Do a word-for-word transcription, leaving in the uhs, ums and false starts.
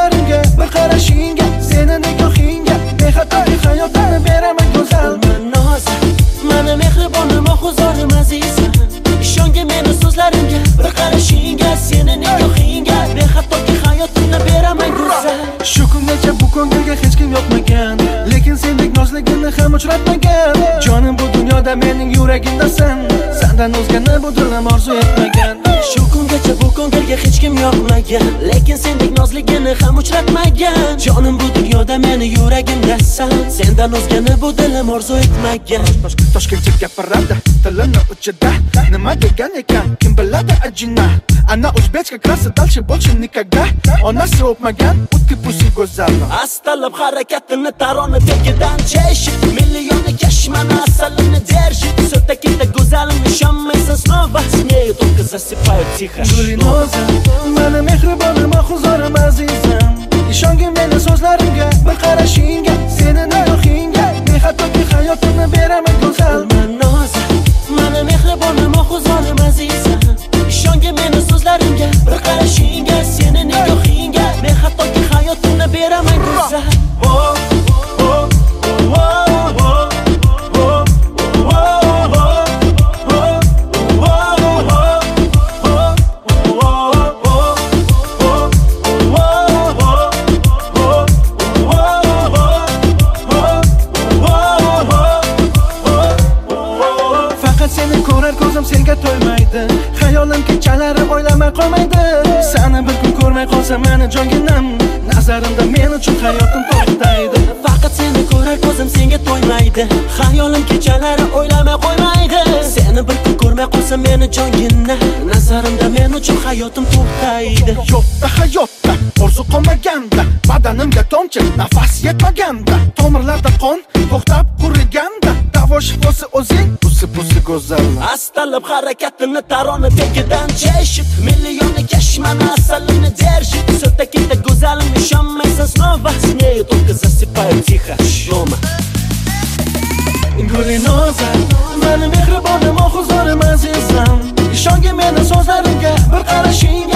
so'zlarimga, bir qarashingga, seni nigohingga bexato hayotlarni beraman go'zal. Noza, mana mehribonim, oxuzorim azizim. Ishonga meni so'zlarimga, bir qarashingga, seni nigohingga bexato hayotlarni beraman go'zal. Shu kungacha bu ko'ngilga hech kim yoqmagan, lekin sendek nozligini ham uchratmagan. Jonim bu dunyoda mening yuragimdasan, sendan o'zgani bu dilim orzu etmagan. Shu kungacha bu ko'ngilga hech kim yoqmagan, lekin sendek nozligini ham uchratmagan. Jonim bu dunyoda meni yuragimdasan, sendan o'zgani bu dilim orzu etmagan. Toshkentcha gapiradi tilini uchida, nima degan ekan kim biladi ajina. Ana o'zbekcha krasa dalchi bo'lchi nikaga, onasi o'pmagan utki pusi go'zal. Astalab harakatini tarona tegidan cheshib, millionni kashmana asalini держит. Все-таки ты go'zalim, ishonmaysan снова, с нею только засыпают тихо. Noza, mana mehribonim, oxuzorim azizim. Ishongin meni so'zlarimga, bir qarashingga, seni nigohingga bexatoki hayotimni beraman go'zal. Noza, mana mehribonim, oxuzorim azizim. Ishongin meni so'zlarimga, bir qarashingga, seni nigohingga bexatoki hayotimni beraman go'zal. Seni ko'rar ko'zim senga to'ymaydi, xayolim kechalari o'ylamay qolmaydi. Seni bir kun ko'rmay qolsam meni jonginam, nazarimda men uchun hayotim to'xtaydi. Faqat seni ko'rar ko'zim senga to'ymaydi, xayolim kechalari o'ylamay qo'ymaydi. Seni bir kun ko'rmay qolsam meni jonginam, nazarimda men uchun hayotim to'xtaydi. Yo'qda hayotda orzu qolmaganda, badanimga tomchi nafas yetmaganda, tomirlarda qon to'xtab quriganda, davo shifosi o'zing, pusi pusi go'zal. Astalab harakatini tarona tegidan cheshib, millionni kashmana asalini держит. Все-таки ты go'zalim, ishonmaysan снова, с нею только засыпают тихо. Шлома. Noza, mana mehribonim, oxuzorim azizim. Ishonga meni so'zlarimga, bir qarashingga,